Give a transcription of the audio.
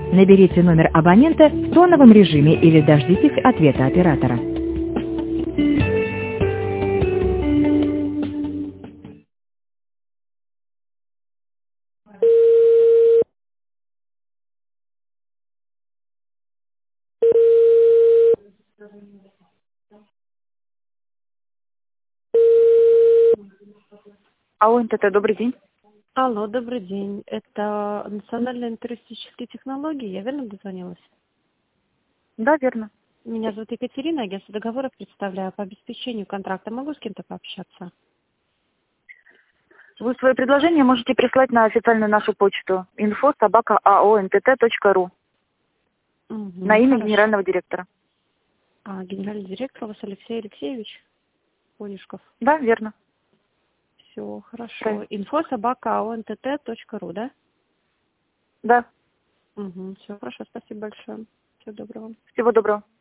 Наберите номер абонента в тоновом режиме или дождитесь ответа оператора. Алло, НТТ, добрый день. Алло, добрый день. Это национальные туристические технологии. Я верно дозвонилась? Да, верно. Меня зовут Екатерина, агентство договоров представляю по обеспечению контракта. Могу с кем-то пообщаться? Вы свои предложения можете прислать на официальную нашу почту info@aontt.ru на имя Хорошо. генерального директора. Генеральный директор у вас Алексей Алексеевич Полишков. Да, верно. Все, хорошо. Правильно. info@aontt.ru, да? Да. Все, хорошо, спасибо большое. Всего доброго. Всего доброго.